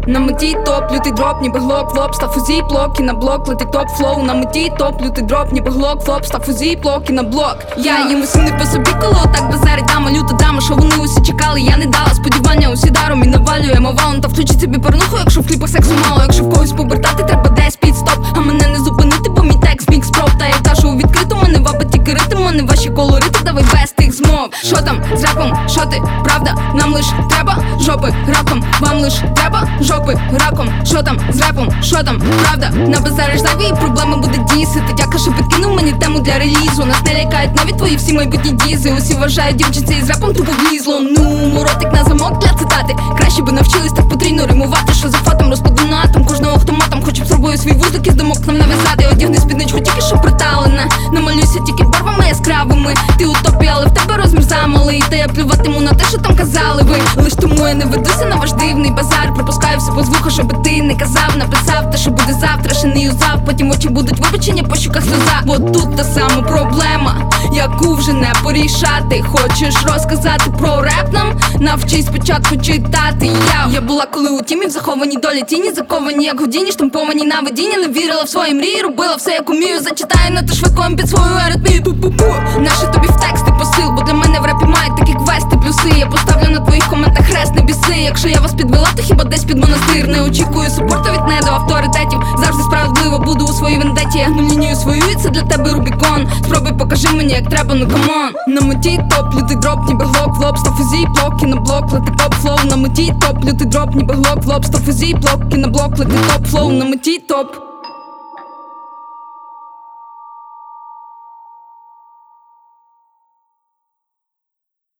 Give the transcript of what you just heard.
На меті топ, лютий дроп, ніби глок, флоп, став фузі, блок і на блок, летить топ флоу. На меті топ, лютий дроп, ніби глок, флоп, став фузі, блок і на блок. Я їм весни по собі, коли отак базарить дама, люта дама, що вони усі чекали, я не дала сподівання, усі даром і навалюємо валом. Та втучить собі порнуху, якщо в кліпах сексу мало, якщо в когось побертати, треба десь підстоп. А мене не зупинити, бо мій текст мікс проб. Та я кажу у відкриту, мене вапить тільки ритм, мене ваші колорити, давай без тих змов. Що там з рапом, що ти, правда, нам лиш треба жопи раком, вам лиш треба жопи раком. Що там з репом, що там, правда, набазариш зайві і проблеми буде дісити. Дяка, що підкинув мені тему для релізу. Нас не лякають навіть твої всі майбутні дізи. Усі вважають дівчинці із репом трубу влізло. Ну, ротик на замок для цитати. Краще би навчились так потрійно римувати, що за фатом розкладу на атом. Кожного хто матом хоче б собою свій вузлик із думок нам нав'язати. Одягни спідничку тільки що приталена, намалюйся тільки барвами яскравими. Ти у топі, але в тебе розмір замалий. Та я плюватиму на те, що там казали ви. Лиш тому я не ведуся на ваш дивний базар. Пропускаю все по звуку, щоби ти не казав. Написав те, що буде завтра, ще не юзав. Потім очі будуть вибачення, по щуках сльоза. Бо тут та сама проблема, яку вже не порішати. Хочеш розказати про реп нам? Навчись спочатку читати. Я була коли у тімі, в захованій долі тіні, заковані як Гудіні, штамповані на видінні. Не вірила в свої мрії, робила все як умію. Зачитаю на то швидком під свою аритмію. Пу-пу-пу. Наше тобі в тексти посил, бо для мене в репі мають такі квести, плюси. Я поставлю на твоїх коментах хрест, не біси. Якщо я вас підвела, то хіба десь під монастир. Не очікую супорту від недоавторитетів. Завжди справедливо буду у своїй вендеті. Я гну лінію свою, і це для тебе Рубікон. Спробуй, покажи мені, як треба, ну камон. На меті топ, лютий дроп, ніби глок, флоп, став фузі, блок і на блок, летить топ флоу. На меті топ, лютий дроп, ніби глок, флоп, став фузі, блок і на блок, летить топ флоу. На меті топ.